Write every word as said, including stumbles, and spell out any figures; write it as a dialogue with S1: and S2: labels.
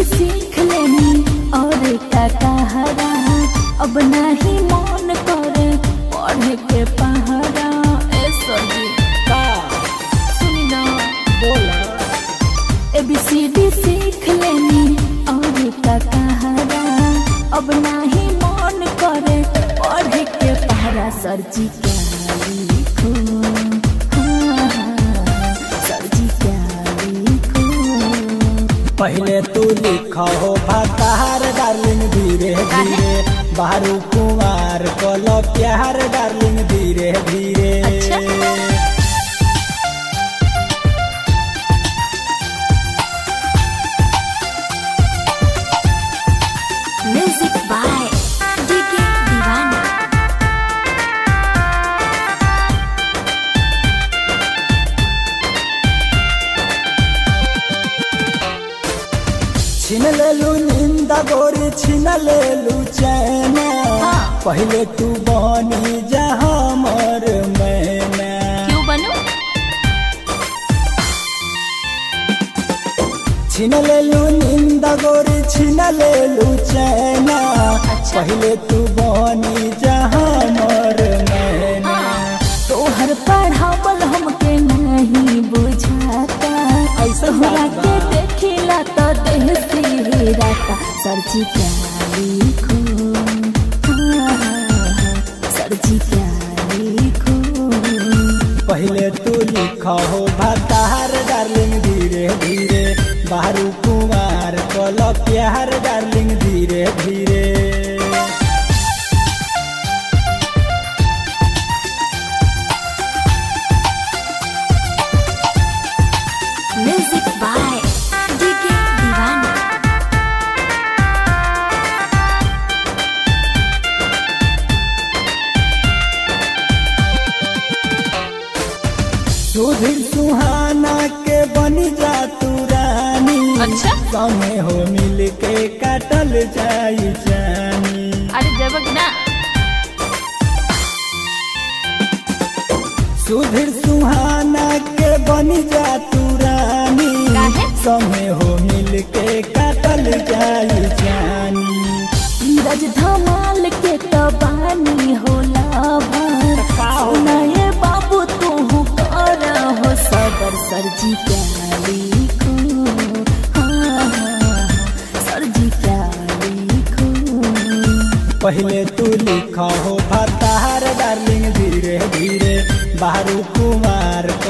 S1: D सीख लेनी और का कहरा अब नहीं मन करे पढ़े के पहरा। ए सजी
S2: का
S1: सुनी ना
S2: बोला
S1: ए बी सी डी सीख लेनी और का कहरा अब नहीं मन करे पढ़े के पहरा। सरजी क्या लिखूं
S2: पहले तू लिखा हो भतार डार्लिंग धीरे धीरे बारू कुमार कलो प्यार डार्लिंग धीरे धीरे।
S1: अच्छा? म्यूजिक बाय डी के दीवाना।
S2: छीन लेलू निंदा गोरी छीन लेलू चैना
S1: हाँ।
S2: पहले तू बनी जा हमर मैना।
S1: क्यों बनूं?
S2: छीन लेलू निंदा गोरी छीन लेलू चैना
S1: अच्छा।
S2: पहले तू बनी जा हमर मैना।
S1: तोहर पढ़ावल हमके नहीं बुझाता
S2: ऐसा
S1: तोहरा
S2: बात
S1: के
S2: बा।
S1: देखिला तो देह सिहराता। सरजी क्या लिखूं सरजी क्या लिखूं।
S2: पहले तू लिखा हो भतार डार्लिंग धीरे धीरे बारू कुमार कलो प्यार डार्लिंग धीरे धीरे।
S1: म्यूजिक बाय डी के दीवाना।
S2: सुधीर सुहाना के बनी जा तू रानी।
S1: अच्छा?
S2: संगे हो मिल के काटल जाई जानी।
S1: अरे जबक ना
S2: सुधीर सुहाना के बनी जा तू रानी।
S1: काहे?
S2: संगे हो मिल के काटल जाई जानी।
S1: धीरज धमाल के तो बानी होला भर
S2: का हो?
S1: सुनाए बाबू तू कर हो सबर। सरजी क्या लिखूं हाँ, हाँ, सरजी क्या लिखूं।
S2: पहले तू लिखा हो भतार डार्लिंग धीरे धीरे बारू कुमार